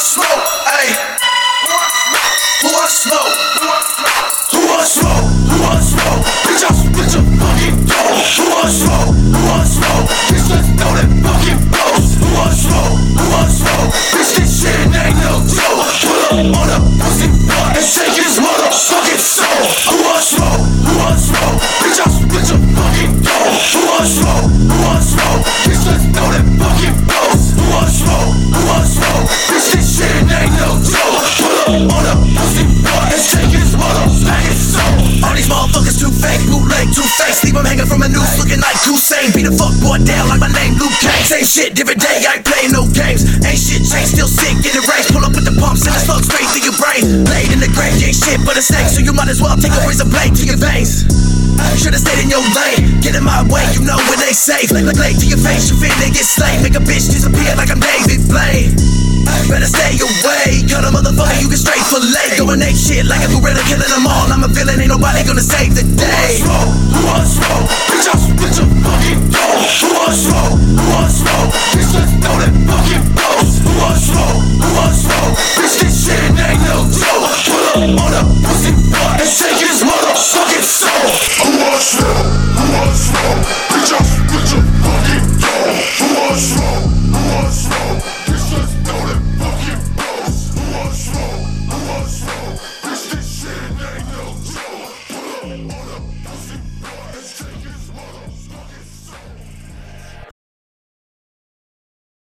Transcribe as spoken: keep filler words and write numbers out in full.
smoke? Ayy. Who I smoke? Who I smoke? Who I smoke? Bitch, I split your fucking dough. Who I smoke? Who I smoke? Bitch, let's throw that fucking blows. Who I smoke? Who I smoke? Bitch, this shit ain't no joke. Pull up on a pussy boy and take his motherfucking soul. Who I smoke? Who I smoke? Bitch, I split your fucking dough. Who I smoke? Who I smoke? Bitch, let's throw that fucking blows. Who I smoke? Who I smoke? Bitch, this shit ain't no joke. Pull up on a pussy boy and take his motherfucking soul. All these motherfuckers too fake, bootleg, too fake. Leave them hanging from a noose looking like Hussein. Beat the fuck boy down like my name Luke Kane. Same shit, different day, I ain't playing no games. Ain't shit changed, still sick in the race. Pull up with the pumps and the slug straight through your brain. Laid in the grave, you ain't shit but a snake. So you might as well take a razor blade to your veins. Should've stayed in your lane, get in my way, you know it ain't safe. Like like late to your face, you finna get slain. Make a bitch disappear like I'm David Blaine. Better stay away, cut a motherfucker, you get straight for late. Going ape shit like a gorilla, killing them all. I'm a villain, ain't nobody gonna save the day. Who I smoke? Bitch, I split your fucking dough. Who I smoke? Who I smoke? Bitch, let's throw that fucking blows. Who I smoke? Who I smoke? Bitch, this shit ain't no joke. Pull up